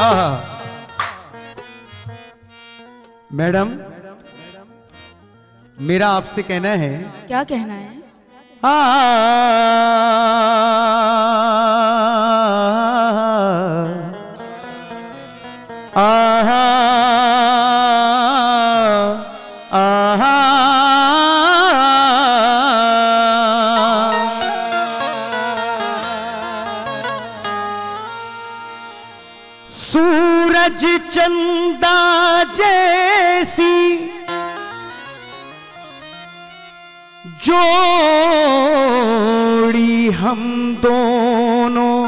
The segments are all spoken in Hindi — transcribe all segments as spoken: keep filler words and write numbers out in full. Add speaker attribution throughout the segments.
Speaker 1: मैडम, मेरा आपसे कहना है।
Speaker 2: क्या कहना है?
Speaker 1: आ, आहा आहा सूरज चंदा जैसी जोड़ी हम दोनों,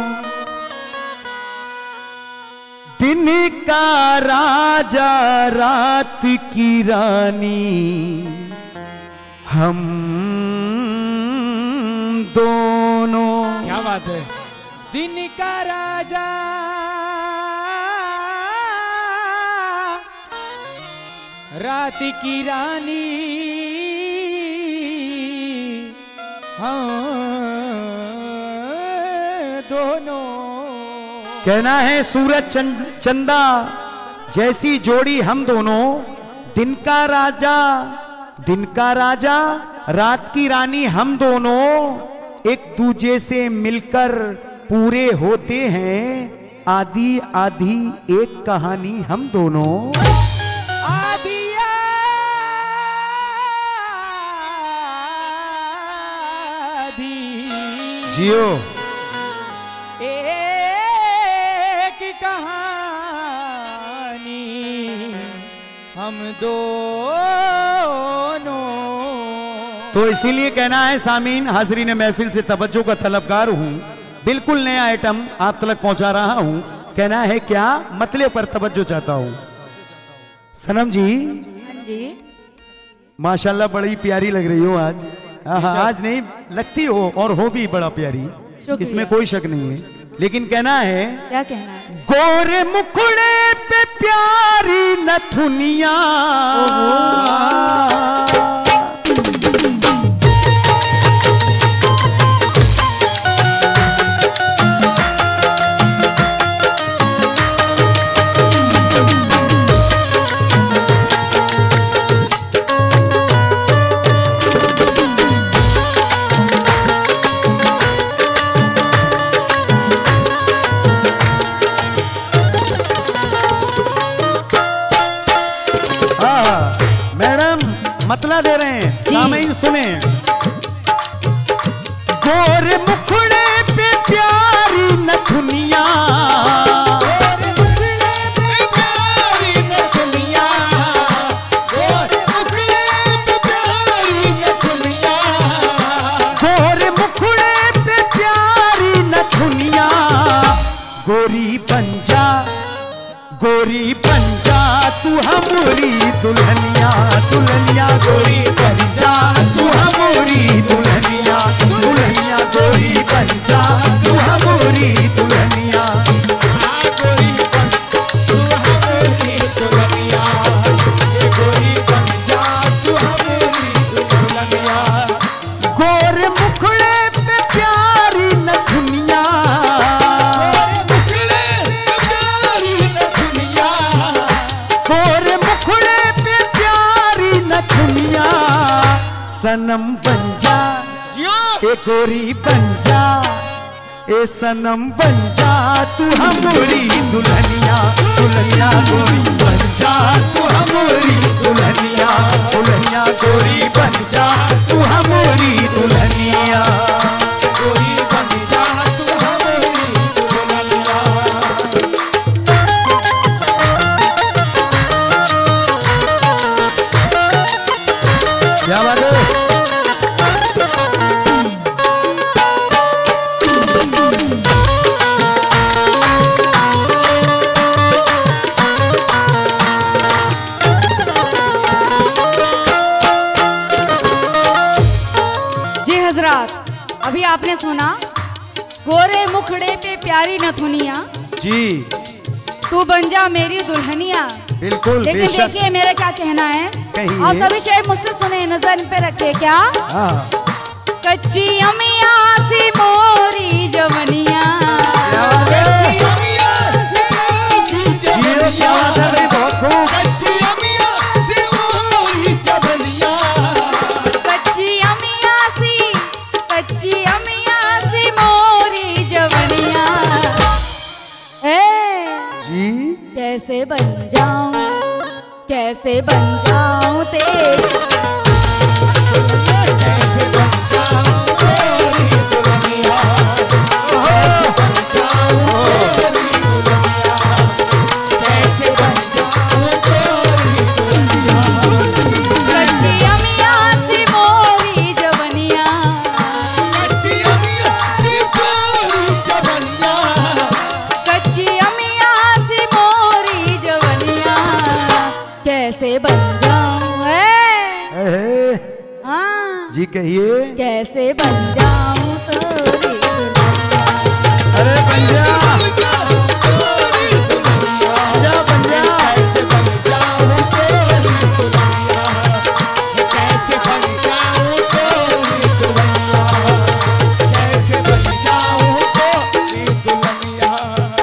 Speaker 1: दिन का राजा रात की रानी हम दोनों।
Speaker 3: क्या बात है। दिन का राजा रात की रानी हाँ दोनों।
Speaker 1: कहना है सूरज चंद, चंदा जैसी जोड़ी हम दोनों, दिन का राजा दिन का राजा रात की रानी हम दोनों, एक दूजे से मिलकर पूरे होते हैं आधी आधी एक कहानी हम दोनों।
Speaker 3: आधी आधी
Speaker 1: जियो
Speaker 3: एक कहानी हम दोनों।
Speaker 1: तो इसीलिए कहना है सामीन, हाजरीन महफिल से तवज्जो का तलबगार हूं, बिल्कुल नया आइटम आप तक पहुंचा रहा हूं। कहना है क्या, मतले पर तवज्जो चाहता हूं। सनम जी,
Speaker 2: हाँ जी।
Speaker 1: माशाल्लाह बड़ी प्यारी लग रही हो आज। हाँ, आज नहीं लगती हो, और हो भी बड़ा प्यारी, इसमें कोई शक नहीं है। लेकिन कहना है,
Speaker 2: क्या कहना है?
Speaker 1: गोरे मुखड़े पे प्यारी नथुनिया, मतला दे रहे हैं, सामईन सुने। गोरे मुखड़े पे प्यारी नथुनिया, गोरे मुखड़े पे प्यारी नथुनिया, गोरे मुखड़े पे प्यारी नथुनिया, गोरे मुखड़े पे प्यारी नथुनिया। गोरी पंजा गोरी पंजा तू हमारी दुल्हनिया, दुल्हनिया गोरी पंजा तू हमारी दुल्हनिया, दुल्हनिया गोरी पंजा तू हमारी दुल्हनिया, गोरी पंजा तू हमारी दुल्हनिया, गोरी पंजा तू हमारी दुल्हनिया। गोरे मुखड़े पे प्यारी नथुनिया, सनम पंजा ए गोरी पंजा, ए सनम पंजा तू हमारी दुल्हनिया, दुल्हनिया गोरी पंजा तू हमारी दुल्हनिया, दुल्हनिया गोरी पंजा तू हमारी दुल्हनिया, गोरी पंजा तू हमारी दुल्हनिया। क्या बात है।
Speaker 2: अभी आपने सुना गोरे मुखड़े पे प्यारी नथुनिया
Speaker 1: जी,
Speaker 2: तू बन जा मेरी दुल्हनिया।
Speaker 1: बिल्कुल।
Speaker 2: लेकिन देखिए मेरा क्या कहना है, आप सभी शेर मुझसे सुने, नजर पे रखे। क्या कच्ची अमिया सी मोरी जवनिया, कच्ची अमिया सी
Speaker 1: जी
Speaker 2: कैसे बन जाऊं, कैसे बन जाऊं तेरी,
Speaker 3: कैसे बन जाऊं तेरी दुल्हनिया, कैसे बन जाऊं तेरी दुल्हनिया, कैसे बन जाऊं तेरी दुल्हनिया।
Speaker 2: कच्ची अमिया सी मोरी जवनिया,
Speaker 3: कच्ची अमिया सी मोरी जवनिया,
Speaker 2: कच्ची अमिया सी मोरी जवनिया, कैसे बन जाऊं है,
Speaker 1: ए,
Speaker 2: हाँ
Speaker 1: जी कहिए।
Speaker 2: कैसे बन जाऊं तेरी दुल्हनिया।
Speaker 1: अरे बन जा, जा बन जा।
Speaker 3: कैसे बन जाऊं तेरी दुल्हनिया, कैसे बन जाऊं तेरी दुल्हनिया, कैसे बन जाऊं तेरी दुल्हनिया।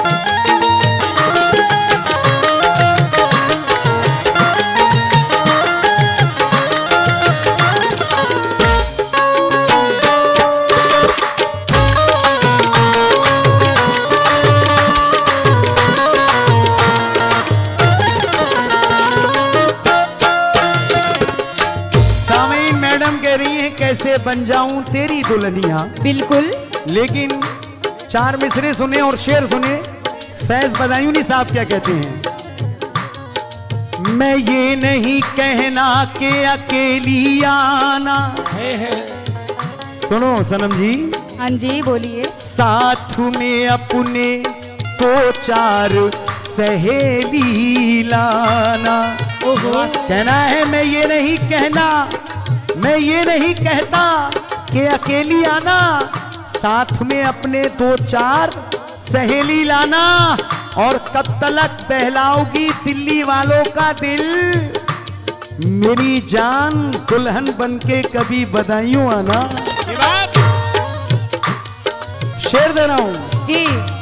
Speaker 1: सामीन मैडम कह रही हैं कैसे बन जाऊं तेरी दुल्हनिया,
Speaker 2: बिल्कुल
Speaker 1: लेकिन चार मिसरे सुने और शेर सुने। फैज बदायूनी साहब क्या कहते हैं? मैं ये नहीं कहना कि अकेली आना, सुनो सनम जी,
Speaker 2: हाँ जी बोलिए।
Speaker 1: साथ में अपने दो चार सहेली लाना।
Speaker 2: ओहो,
Speaker 1: कहना है मैं ये नहीं कहना, मैं ये नहीं कहता कि अकेली आना, साथ में अपने दो चार सहेली लाना। और कब तलक बहलाओगी दिल्ली वालों का दिल, मेरी जान दुल्हन बनके कभी बधाइयों आना। शेर दे रहा हूं।
Speaker 2: जी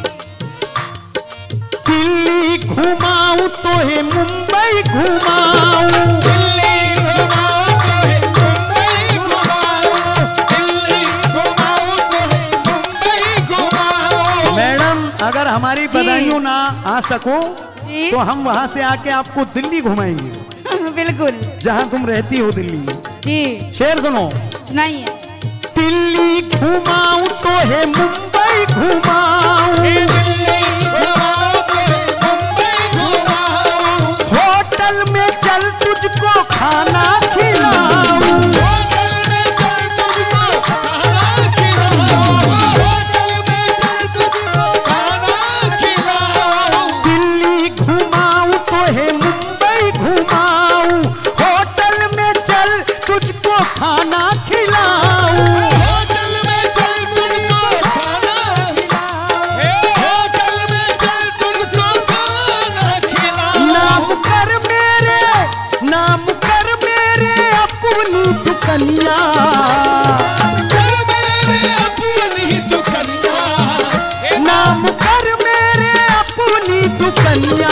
Speaker 1: दिल्ली घुमाऊं तो है मुंबई घुमाऊं,
Speaker 3: दिल्ली घुमाऊं तो है मुंबई घुमाऊं, दिल्ली घुमाऊं तो है मुंबई घुमाऊं।
Speaker 1: मैडम अगर हमारी
Speaker 2: जी।
Speaker 1: बधाइयों ना आ सको
Speaker 2: जी
Speaker 1: तो हम वहां से आके आपको दिल्ली घुमाएंगे,
Speaker 2: बिल्कुल
Speaker 1: जहां तुम रहती हो दिल्ली में।
Speaker 2: जी
Speaker 1: शेर सुनो।
Speaker 2: सुनाइए।
Speaker 1: दिल्ली घुमाऊं तो है मुंबई घुमाऊं,
Speaker 3: दिल्ली घुमाऊं तो है मुंबई घुमाऊं,
Speaker 1: होटल में चल तुझको खाना खिलाऊं,
Speaker 3: होटल में चल तुझको खाना खिलाऊं, होटल में चल तुझको खाना खिलाऊं।
Speaker 1: दिल्ली घुमाऊं तो है मुंबई घुमाऊं, होटल में चल तुझको खाना खिलाऊं।
Speaker 3: होटल में चल तुझको खाना खिलाऊं, होटल में चल तुझको खाना खिलाऊं।
Speaker 1: नाम कर मेरे, नाम कर मेरे अपनी दुकनिया,
Speaker 3: कर मेरे अपनी दुकनिया,
Speaker 1: नाम कर मेरे अपनी दुकनिया।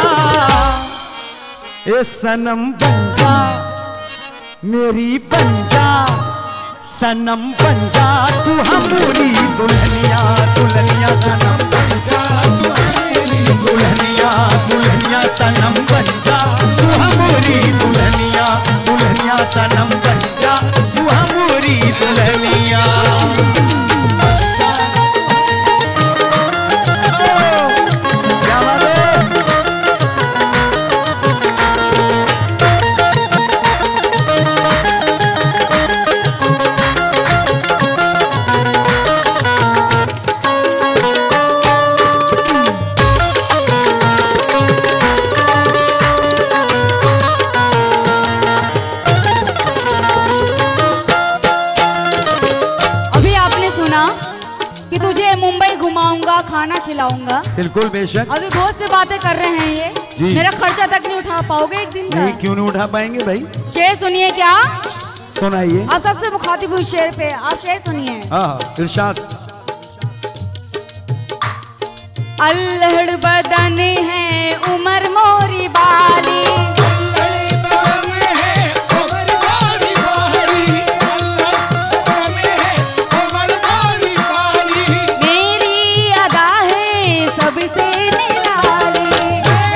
Speaker 1: ए सनम बन जा मेरी बन जा, सनम बन जा तू हमारी दुल्हनिया, दुल्हनिया सनम बन जा तू हमारी दुल्हनिया, दुल्हनिया सनम बन जा तू हमारी दुल्हनिया, दुल्हनिया सनम बन जा तू हमारी दुल्हनिया। क्या बात है?
Speaker 2: अभी आपने सुना कि तुझे मुंबई घुमाऊंगा, खाना खिलाऊंगा।
Speaker 1: बिल्कुल बेशक।
Speaker 2: अभी बहुत सी बातें कर रहे हैं ये,
Speaker 1: जी।
Speaker 2: मेरा खर्चा तक नहीं उठा पाओगे एक दिन
Speaker 1: नहीं
Speaker 2: का।
Speaker 1: क्यों नहीं उठा पाएंगे भाई?
Speaker 2: शेर सुनिए क्या?
Speaker 1: सुनाइए।
Speaker 2: आप सबसे मुखातिब हुई शेर पे, आप शेर सुनिए।
Speaker 1: हाँ हाँ, इरशाद।
Speaker 2: अल्हड़ बदन है उमर मोरी बाली, मेरी अदा है सबसे निराली,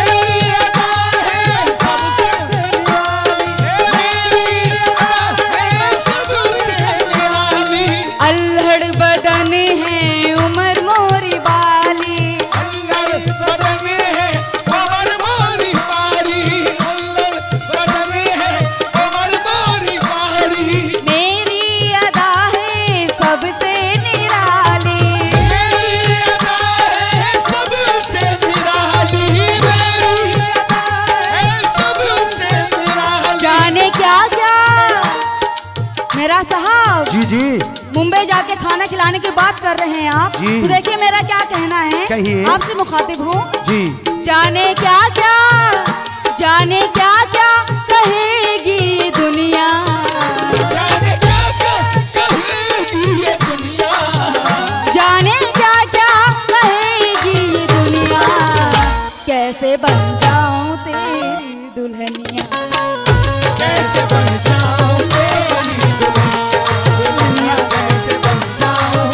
Speaker 2: बात कर रहे हैं आप,
Speaker 1: जी।
Speaker 2: तो देखिए मेरा क्या कहना है,
Speaker 1: कहिए।
Speaker 2: आपसे मुखातिब हूँ।
Speaker 1: जी।
Speaker 2: जाने क्या क्या, जाने क्या क्या कहेगी ये दुनिया,
Speaker 3: जाने क्या क्या कहेगी ये दुनिया,
Speaker 2: जाने क्या क्या कहेगी ये दुनिया, कैसे बन जाऊं तेरी दुल्हनिया,
Speaker 3: कैसे बन जाऊं तेरी दुल्हनिया, कैसे बन जाऊं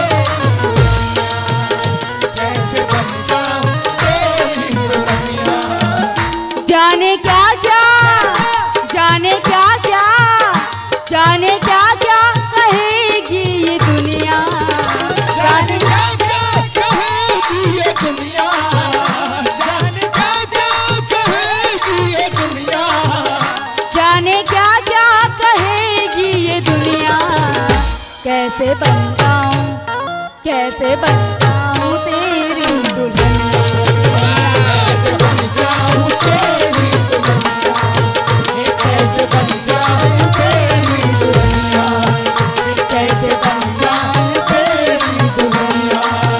Speaker 3: कैसे बन जाऊं तेरी दुल्हनिया,
Speaker 2: जाने क्या क्या, जाने क्या क्या, जाने क्या क्या कहेगी ये दुनिया,
Speaker 3: जाने क्या क्या कहेगी ये दुनिया, जाने क्या क्या कहेगी ये दुनिया,
Speaker 2: जाने क्या क्या कहेगी ये दुनिया, कैसे बन जाऊं, कैसे बन जाऊं तेरी दुल्हनिया,
Speaker 3: कैसे बन जाऊं तेरी दुल्हनिया, कैसे बन जाऊं तेरी दुल्हनिया,
Speaker 2: कैसे बन जाऊं
Speaker 3: तेरी दुल्हनिया।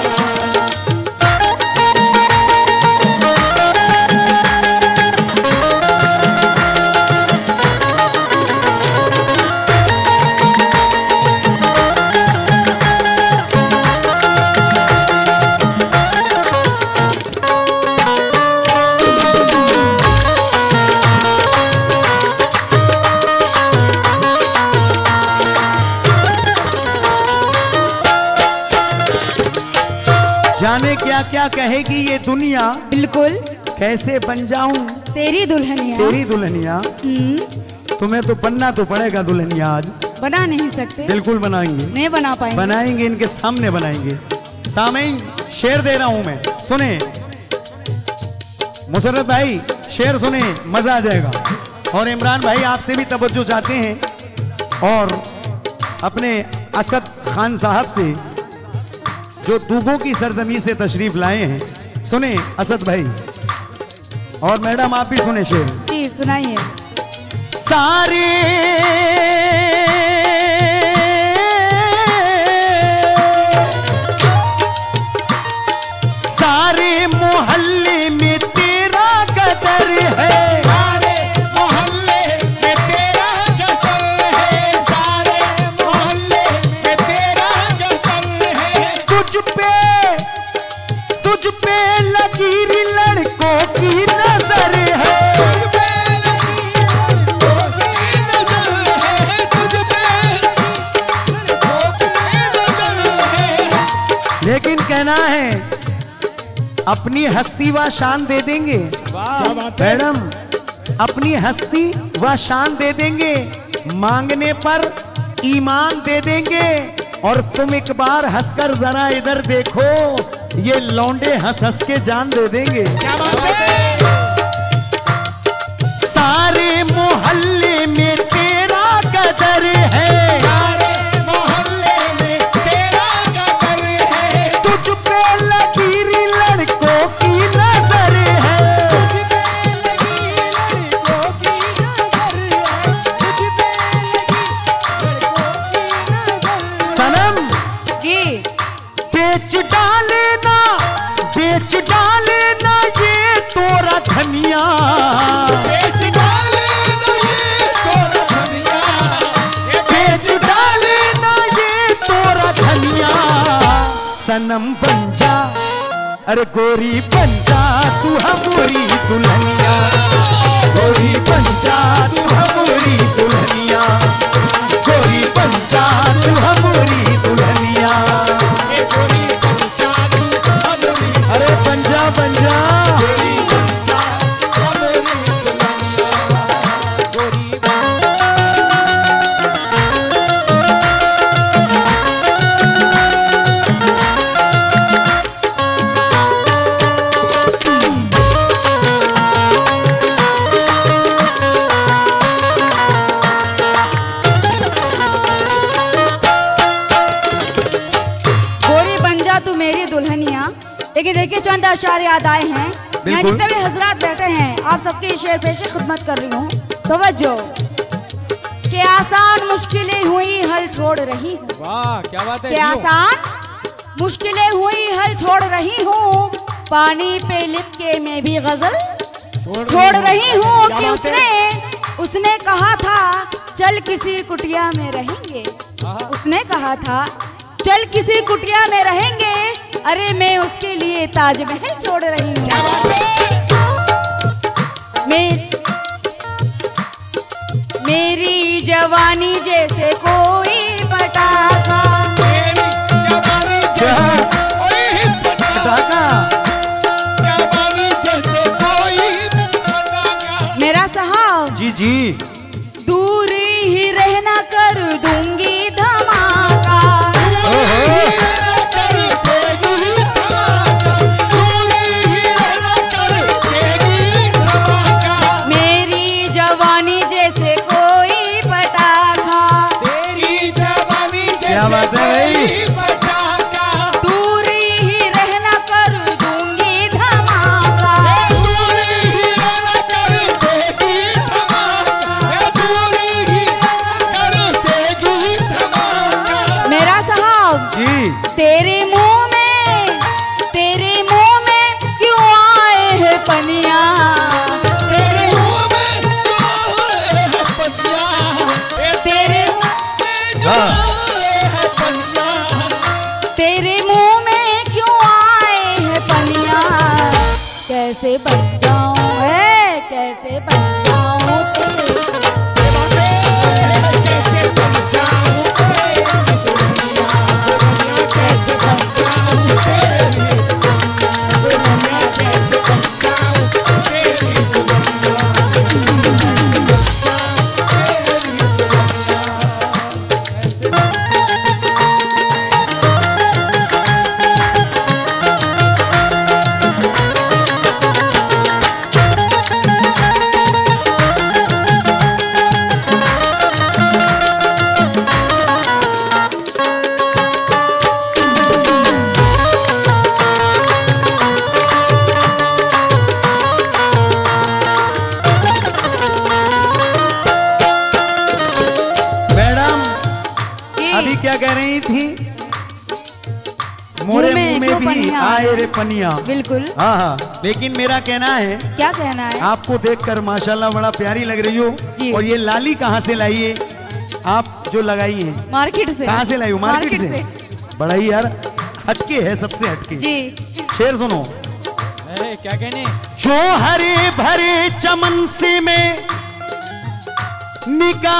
Speaker 1: जाने क्या क्या कहेगी ये दुनिया,
Speaker 2: बिल्कुल
Speaker 1: कैसे बन जाऊं
Speaker 2: तेरी दुल्हनिया।
Speaker 1: तेरी दुल्हनिया।
Speaker 2: हम्म,
Speaker 1: तुम्हें तो बनना तो पड़ेगा दुल्हनिया आज।
Speaker 2: बना नहीं सकते,
Speaker 1: बिल्कुल बनाएंगे,
Speaker 2: नहीं बना पाएंगे।
Speaker 1: बनाएंगे, इनके सामने बनाएंगे। सामीन शेर दे रहा हूं मैं, सुने मुशर्रफ भाई, शेर सुने, मजा आ जाएगा। और इमरान भाई आपसे भी तवज्जो चाहते हैं और अपने असद खान साहब से जो दूबों की सरजमी से तशरीफ लाए हैं, सुने असद भाई। और मैडम आप भी सुने शेर।
Speaker 2: जी सुनाइए।
Speaker 1: सारे सारे मोहल्ले में तेरा कदर है,
Speaker 3: सारे मोहल्ले में तेरा जतर है, सारे मोहल्ले में तेरा जतर है,
Speaker 1: तुझ पे तुझ पे लगी लड़कों की नजर है,
Speaker 3: तुझ पे लगी लड़कों की नजर है, तुझ पे लड़कों की नजर है।
Speaker 1: लेकिन कहना है अपनी हस्ती व शान दे देंगे।
Speaker 3: क्या बात है?
Speaker 1: मैडम अपनी हस्ती व शान दे देंगे, मांगने पर ईमान दे देंगे। और तुम एक बार हंसकर जरा इधर देखो, ये लौंडे हंस हंस के जान दे देंगे।
Speaker 3: क्या बात है?
Speaker 1: सारे मोहल्ले में तेरा कदर है,
Speaker 3: सारे मोहल्ले में तेरा जतर है,
Speaker 1: तुझ पे लकीर लड़कों की नजर है। सनम
Speaker 2: जी
Speaker 1: बेच डाले ना, बेच डाले ना ये तोरा धनिया,
Speaker 3: बेच डाले ना ये तोरा धनिया, ये
Speaker 1: बेच डाले ना ये तोरा धनिया। सनम बन जा, अरे गोरी बन जा तू हमारी दुल्हनिया, गोरी बन जा तू हमारी दुल्हनिया, गोरी बन जा तू हमारी दुल्हनिया।
Speaker 3: ये गोरी बंसा तू हमारी,
Speaker 1: अरे बन जा बन जा।
Speaker 3: गोरी बंसा हमारी दुल्हनिया, गोरी
Speaker 2: गोरी बन जा तू मेरी दुल्हनिया। लेकिन देखिए चंद अशार याद आए हैं, यहाँ
Speaker 1: बिल्कुल।
Speaker 2: जितने भी हजरात बैठे हैं आप सबके शेर पेश खिदमत कर रही हूँ। तवज्जो कि आसान मुश्किलें हुई हल छोड़ रही हूँ,
Speaker 3: वाह क्या बात है
Speaker 2: कि
Speaker 3: जियो।
Speaker 2: आसान मुश्किलें हुई हल छोड़ रही हूँ, पानी पे लिप के मैं भी गजल छोड़ रही हूँ कि उसने उसने कहा था चल किसी कुटिया में रहेंगे, उसने कहा था चल किसी कुटिया में रहेंगे, अरे मैं उसके लिए ताजमहल छोड़ रही हूँ। मैं मेरी जवानी जैसे कोई पटाखा,
Speaker 3: मेरी जवानी जैसे कोई पटाखा, जवानी जैसे कोई पटाखा।
Speaker 2: मेरा साहब
Speaker 1: जी जी
Speaker 2: दूरी ही रहना कर दूंगी धमाका, मेरी जवानी जैसे कोई पटाखा,
Speaker 3: तेरी जवानी
Speaker 1: क्या बात है भाई,
Speaker 3: पटाखा,
Speaker 2: दूरी ही रहना कर दूंगी धमाका।
Speaker 3: दूरी ही रहना कर देगी धमाका, दूरी ही कर देगी धमाका।
Speaker 2: मेरा साहब
Speaker 1: जी
Speaker 2: तेरे मुंह में तेरे मुंह में क्यों आए हैं पनिया,
Speaker 3: तेरे मुंह में जो है पनिया,
Speaker 2: तेरे
Speaker 1: हाँ
Speaker 3: है पनिया,
Speaker 2: तेरे मुंह में क्यों आए हैं पनिया, कैसे बन जाऊं है कैसे बन जाऊं तेरे,
Speaker 3: कैसे बन जाऊं कैसे बन जाऊं तेरी दुनिया, कैसे बन जाऊं तेरी
Speaker 1: मैडम
Speaker 2: कि
Speaker 1: अभी क्या कह रही थी, मोरे
Speaker 2: मुंह में
Speaker 1: मुंह में
Speaker 2: क्यों
Speaker 1: भी
Speaker 2: पनिया
Speaker 1: आए रे पनिया।
Speaker 2: बिल्कुल
Speaker 1: हाँ हाँ, लेकिन मेरा कहना है
Speaker 2: क्या कहना है,
Speaker 1: आपको देखकर माशाल्लाह बड़ा प्यारी लग रही हो।
Speaker 2: जी।
Speaker 1: और ये लाली कहाँ से लाई है आप जो लगाई है,
Speaker 2: मार्केट से
Speaker 1: कहाँ से लाई हो, मार्केट से? बड़ा ही यार हटके है, सबसे हटके।
Speaker 2: जी
Speaker 1: शेर सुनो,
Speaker 3: क्या कहने,
Speaker 1: जो हरे भरे चमन से मैं निगाह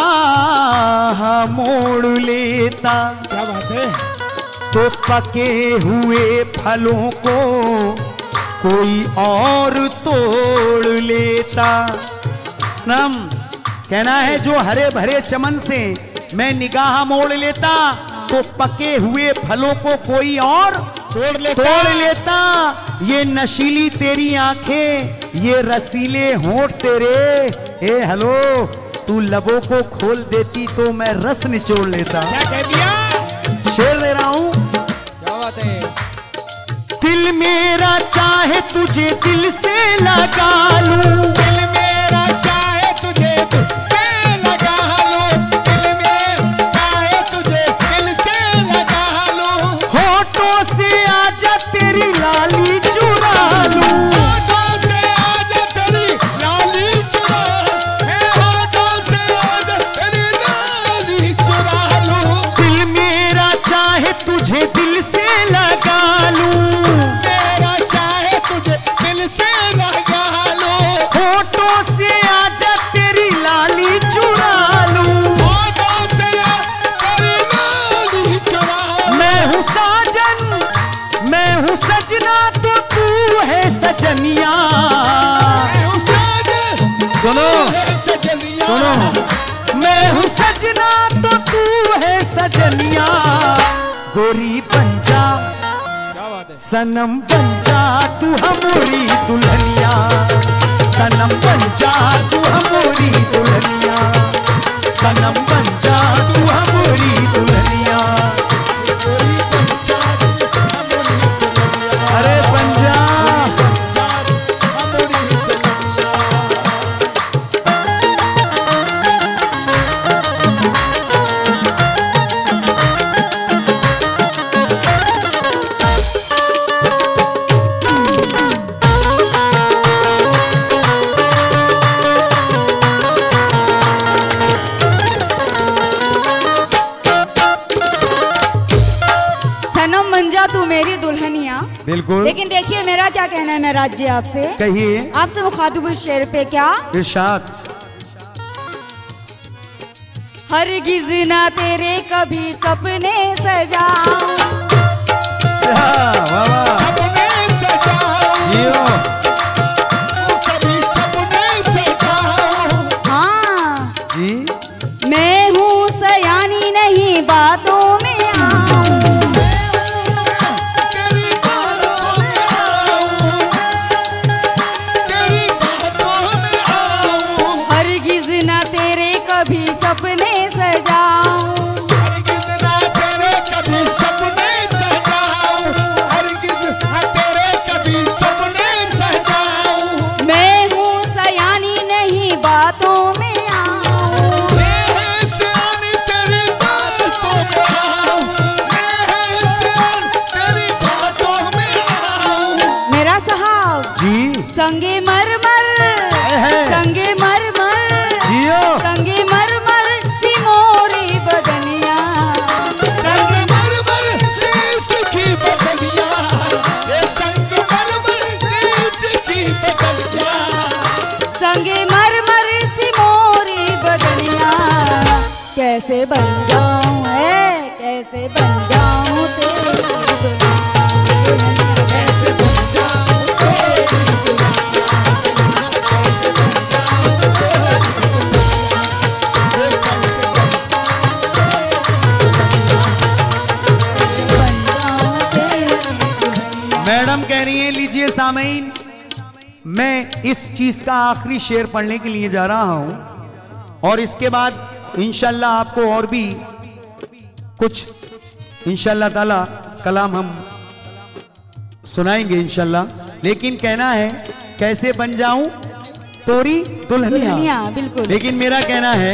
Speaker 1: मोड़ लेता,
Speaker 3: क्या बात है,
Speaker 1: तो पके हुए फलों को कोई और तोड़ लेता। नम कहना है जो हरे भरे चमन से मैं निगाह मोड़ लेता, तो पके हुए फलों को कोई और
Speaker 3: तोड़ लेता,
Speaker 1: तोड़ लेता। ये नशीली तेरी आंखें, ये रसीले होंठ तेरे, ए हेलो, तू लबों को खोल देती तो मैं रस निचोड़ लेता।
Speaker 3: क्या कह दिया,
Speaker 1: शेर दे रहा हूं,
Speaker 3: क्या बात है,
Speaker 1: दिल मेरा चाहे तुझे दिल से लगा लूं,
Speaker 3: दिल मेरा चाहे तुझे दिल से लगा लूं, दिल मेरा चाहे तुझे दिल से लगा लूं,
Speaker 1: होठों से आजा तेरी लाली चुरा लूं,
Speaker 3: होठों से आजा तेरी लाली चुरा, ए होठों से आजा तेरी लाली चुरा लूं,
Speaker 1: दिल मेरा चाहे तुझे दिल से लगा लूं,
Speaker 3: मेरा चाहे तुझे दिल से लगा लूं,
Speaker 1: होठों से आजा तेरी लाली चुरा लूं।
Speaker 3: होठों से तेरी लाली चुरा लूं,
Speaker 1: मैं हूँ साजन, मैं हूँ सजना, तो तू है सजनिया।
Speaker 3: मैं हूँ साजन,
Speaker 1: सुनो
Speaker 3: है सजनिया,
Speaker 1: सुनो, मैं हूँ सजना तो तू है सजनिया, गोरी बन जा
Speaker 3: क्या बात है,
Speaker 1: सनम बन जा तू हमारी दुल्हनिया, सनम बन जा तू हमारी दुल्हनिया, सनम बन जा तू हमारी दुल्हनिया। अरे बन जा, बिल्कुल।
Speaker 2: लेकिन देखिए मेरा क्या कहना है महाराज जी आपसे,
Speaker 1: कहिए।
Speaker 2: आपसे मुखातिब इस शेर पे क्या,
Speaker 1: इरशाद।
Speaker 2: हरगिज़ ना तेरे कभी सपने सजा,
Speaker 1: वाह वाह।
Speaker 3: सपने सजाओ,
Speaker 1: जियो।
Speaker 3: कभी सपने सजाओ।
Speaker 2: हाँ
Speaker 1: जी।
Speaker 2: मैं हूँ सयानी नहीं बातों में आऊं,
Speaker 3: तेरी बातों में आऊं, तेरी बातों में आऊं।
Speaker 2: हरगिज़ ना तेरे कभी सपने सजाऊं,
Speaker 3: हरगिज़ ना तेरे कभी सपने सजाऊं, हरगिज़ ना तेरे कभी सपने सजाऊं।
Speaker 2: मैं हूँ सयानी नहीं बातों में आऊं,
Speaker 3: मैं सियानी तेरी बातों में आऊं, मैं सियानी तेरी बातों में आऊं।
Speaker 2: मेरा साहब
Speaker 1: जी।
Speaker 2: संगे मरमर,
Speaker 1: है।
Speaker 2: संगे मरमर,
Speaker 1: जियो।
Speaker 2: संगे मरमर सी मोरी बदनिया,
Speaker 3: संगमरमर शीश की बदलिया, ये संगमरमर शीश की बदलिया।
Speaker 2: संगे मरमर सी मोरी बदनिया, कैसे बन जाऊं है, कैसे बन जाऊं तेरी दुल्हनिया।
Speaker 3: कैसे बन जाऊं तेरी दुल्हनिया, कैसे बन जाऊं तेरी दुल्हनिया।
Speaker 1: मैडम कह रही है लीजिए सामीन, मैं इस चीज का आखिरी शेर पढ़ने के लिए जा रहा हूं और इसके बाद इंशाल्लाह आपको और भी कुछ इंशाल्लाह ताला कलाम हम सुनाएंगे इंशाल्लाह। लेकिन कहना है कैसे बन जाऊं तोरी दुल्हनिया।
Speaker 2: दुल्हनिया बिल्कुल।
Speaker 1: लेकिन मेरा कहना है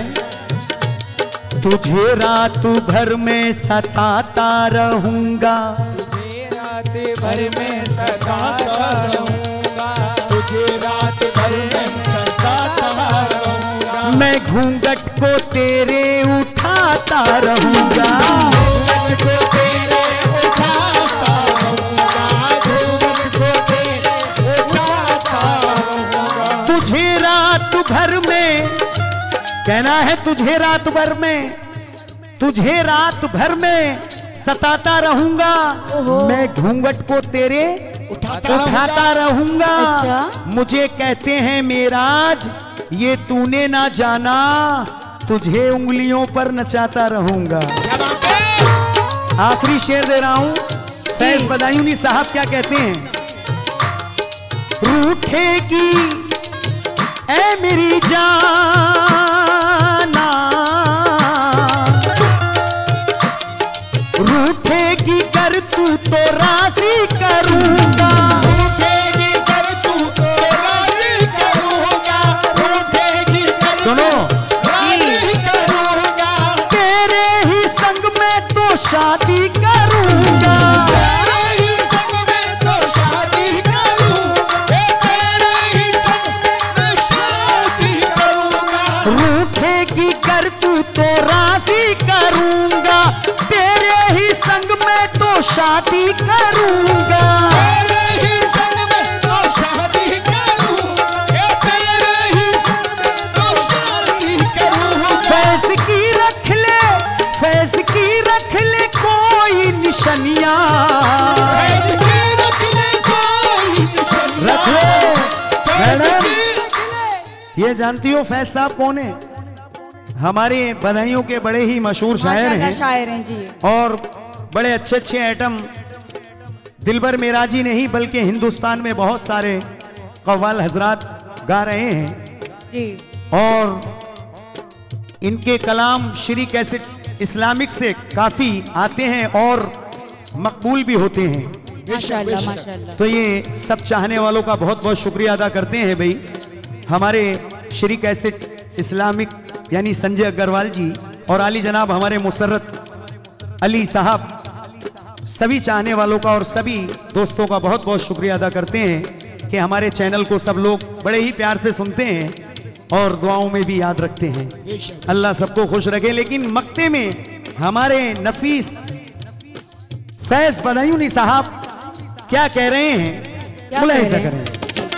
Speaker 1: तुझे रात भर में सताता रहूंगा,
Speaker 3: रात भर में सताता रहूंगा, तुझे रात भर में सताता रहूंगा।
Speaker 1: मैं घूंघट को तेरे उठाता रहूंगा,
Speaker 3: घूंघट को तेरे उठाता रहूंगा, घूंघट को तेरे उठाता रहूंगा।
Speaker 1: तुझे रात भर में, कहना है तुझे रात भर में, तुझे रात भर में सताता रहूंगा।
Speaker 2: ओहो।
Speaker 1: मैं घूंघट को तेरे
Speaker 3: उठाता
Speaker 1: उठाता रहूंगा।
Speaker 2: अच्छा।
Speaker 1: मुझे कहते हैं मेराज ये तूने ना जाना, तुझे उंगलियों पर नचाता रहूंगा।
Speaker 3: क्या बात है?
Speaker 1: आखिरी शेर दे रहा हूं, फैज बदायूनी साहब क्या कहते हैं, रूठेगी ऐ मेरी जाना, रूठेगी कर तू तो राजी करूंगा,
Speaker 3: रूठेगी कर तू तो राजी करूंगा, रूठेगी कर तू
Speaker 1: सुनो
Speaker 3: राजी करूंगा।
Speaker 1: तेरे ही संग में तो शादी करूंगा,
Speaker 3: तेरे ही संग में तो शादी करूंगा, तेरे ही संग में शादी करूंगा।
Speaker 1: रूठेगी कर तू तो राजी करूंगा, तेरे ही संग में तो शादी करूंगा।
Speaker 3: तेरे ही संग में तो शादी करूंगा, तेरे ही संग में तो शादी करूंगा।
Speaker 1: फैज की रख ले, फैज की रख ले कोई निशानियां,
Speaker 3: फैज की रख ले कोई निशानियां,
Speaker 1: रख ले।
Speaker 3: फैज
Speaker 1: मैडम
Speaker 3: की
Speaker 1: ये जानती हो फैज साहब कौन है? हमारे बधाइयों के बड़े ही मशहूर शायर
Speaker 2: माशाल्लाह
Speaker 1: हैं
Speaker 2: शायर हैं जी।
Speaker 1: और बड़े अच्छे अच्छे आइटम दिलबर मेराजी नहीं बल्कि हिंदुस्तान में बहुत सारे कव्वाल हजरात गा रहे हैं
Speaker 2: जी।
Speaker 1: और इनके कलाम श्री कैसेट इस्लामिक से काफी आते हैं और मकबूल भी होते हैं।
Speaker 2: माशाल्लाह माशाल्लाह।
Speaker 1: तो ये सब चाहने वालों का बहुत बहुत शुक्रिया अदा करते हैं भाई। हमारे श्री कैसेट इस्लामिक यानी संजय अग्रवाल जी और आली जनाब हमारे मुसर्रत अली साहब, सभी चाहने वालों का और सभी दोस्तों का बहुत बहुत शुक्रिया अदा करते हैं कि हमारे चैनल को सब लोग बड़े ही प्यार से सुनते हैं और दुआओं में भी याद रखते हैं। अल्लाह सबको खुश रखे। लेकिन मक्ते में हमारे नफीस फैज बदायूनी साहब क्या कह रहे हैं?
Speaker 2: क्या
Speaker 1: बोला
Speaker 2: कह
Speaker 1: ऐसा
Speaker 2: रहे हैं?
Speaker 1: करें,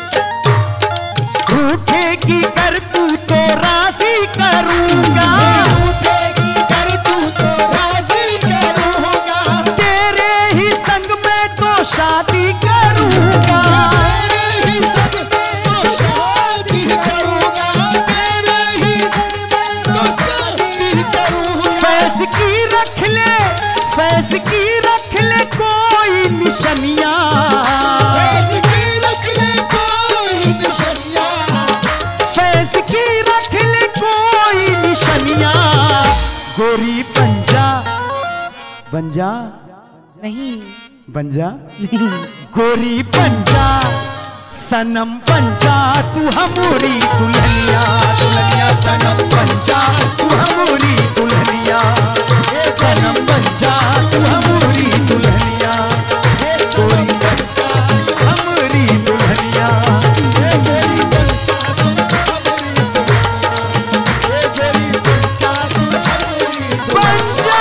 Speaker 1: रूठेगी कर तू तो राजी करूंगा,
Speaker 3: रूठेगी कर तू तो राजी करूंगा,
Speaker 1: तेरे ही संग में तो शादी करूंगा,
Speaker 3: तेरे ही संग तो शादी करूंगा, तेरे ही संग तो शादी करूंगा।
Speaker 1: फैस की रख ले, फैस की रख ले कोई निशनियां,
Speaker 3: फैस की रख ले कोई निशानियां,
Speaker 1: फैस की रख ले कोई निशनियां, गोरी पंजा बंजा
Speaker 2: नहीं
Speaker 1: बंजा
Speaker 2: नहीं,
Speaker 1: गोरी पंजा सनम पंजा तू हमारी दुल्हनिया, दुल्हनिया सनम पंजा तू हमारी दुल्हनिया, ए सनम पंजा तू हमारी दुल्हनिया, ए गोरी पंजा तू हमारी दुल्हनिया, ए गोरी पंजा तू हमारी दुल्हनिया, ए गोरी पंजा तू हमारी पंजा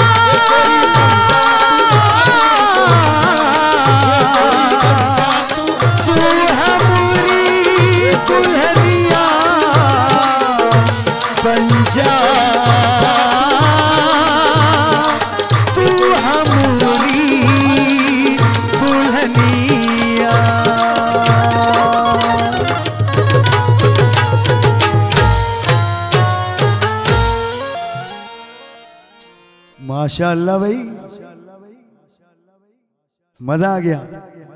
Speaker 1: तू हमारी दुल्हनिया बन जा, तू हमारी दुल्हनिया। माशाअल्लाह भाई, मजा आ गया।